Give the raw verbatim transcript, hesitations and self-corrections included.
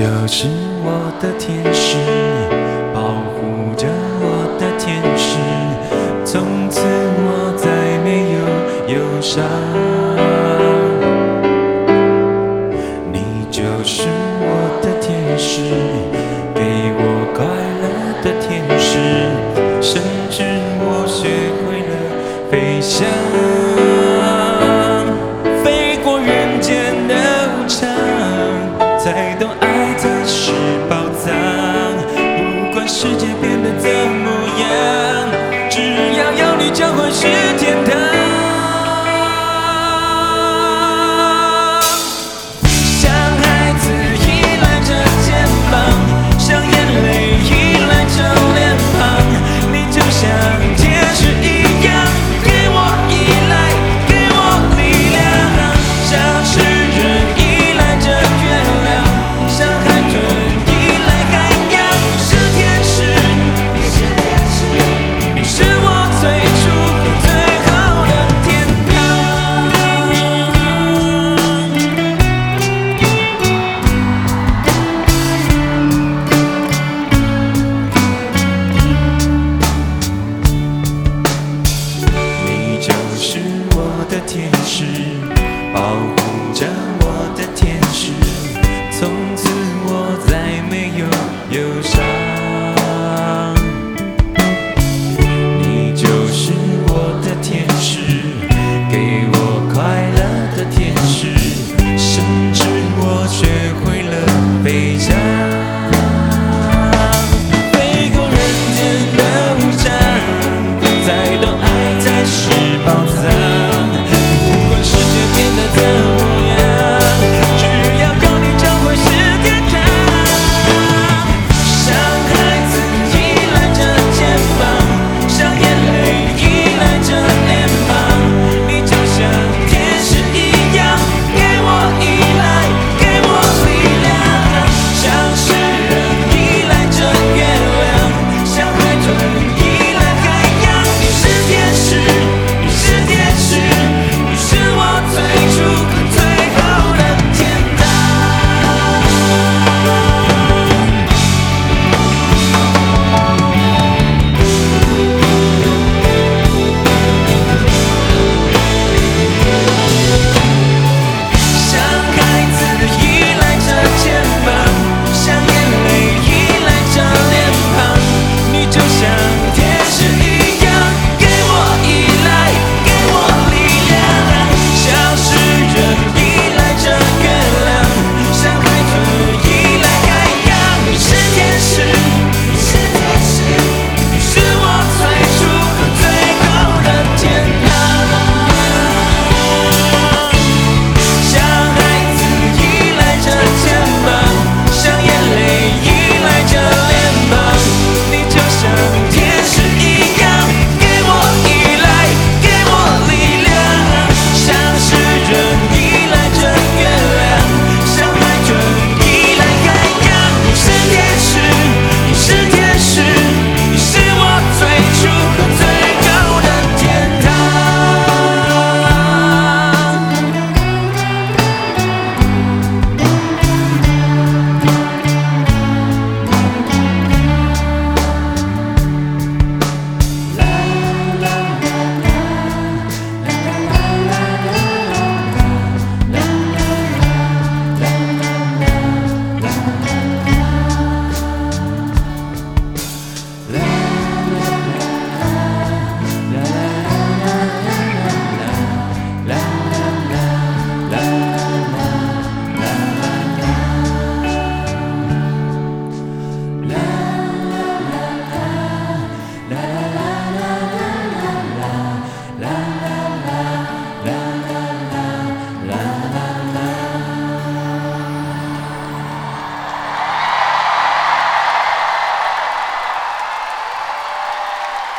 就是我的天使，保护着我的天使，从此我再没有忧伤。你就是我的天使，给我快乐的天使，甚至我学会了飞翔，飞过人间的无常，才懂爱才是宝藏。不管世界变得怎么样，只要有你就会是天堂。像孩子依赖着肩膀，像眼泪依赖着脸庞，你就像天使一样，给我依赖，给我力量。像诗人依赖着月亮，像海豚依赖海洋。你是天使，你是我最初和最后的天堂。你就是我的天使，保护着我的天使，从此我再没有忧伤。